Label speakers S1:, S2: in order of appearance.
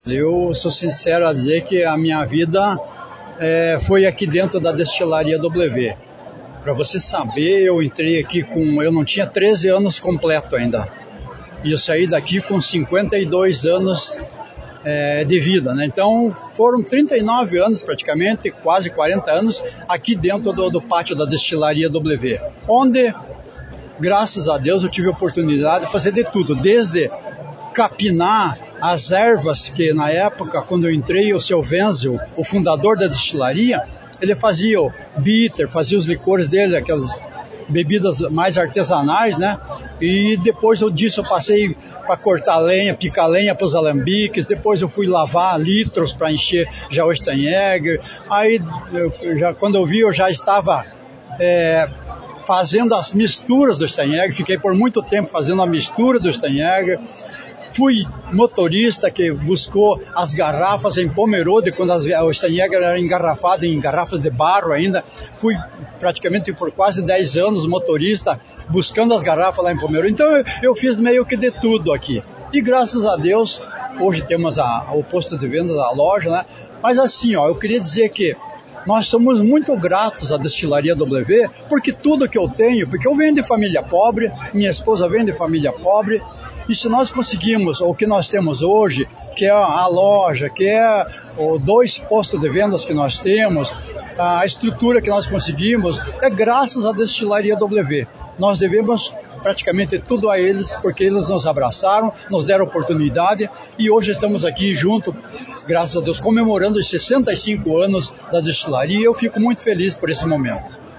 S1: Eu sou sincero a dizer que a minha vida foi aqui dentro da Destilaria W. Para você saber, eu entrei aqui eu não tinha 13 anos completo ainda. E eu saí daqui com 52 anos de vida, né? Então foram 39 anos praticamente, quase 40 anos, aqui dentro do pátio da Destilaria W. Onde, graças a Deus, eu tive a oportunidade de fazer de tudo, desde capinar as ervas que na época, quando eu entrei, o seu Wenzel, o fundador da destilaria, ele fazia o bitter, fazia os licores dele, aquelas bebidas mais artesanais, né? E depois disso eu passei para cortar lenha, picar lenha para os alambiques, depois eu fui lavar litros para encher já o Steinegger. Aí, quando eu vi, eu já estava fazendo as misturas do Steinegger, fiquei por muito tempo fazendo a mistura do Steinegger. Fui motorista que buscou as garrafas em Pomerode, quando o Steinegger era engarrafado em garrafas de barro ainda. Fui praticamente por quase 10 anos motorista, buscando as garrafas lá em Pomerode. Então eu fiz meio que de tudo aqui. E graças a Deus, hoje temos o posto de vendas, a loja, né? Mas assim, eu queria dizer que nós somos muito gratos à Destilaria W, porque tudo que eu tenho, porque eu venho de família pobre, minha esposa vem de família pobre, e se nós conseguimos o que nós temos hoje, que é a loja, que é os 2 postos de vendas que nós temos, a estrutura que nós conseguimos, é graças à Destilaria W. Nós devemos praticamente tudo a eles, porque eles nos abraçaram, nos deram oportunidade, e hoje estamos aqui junto, graças a Deus, comemorando os 65 anos da destilaria, e eu fico muito feliz por esse momento.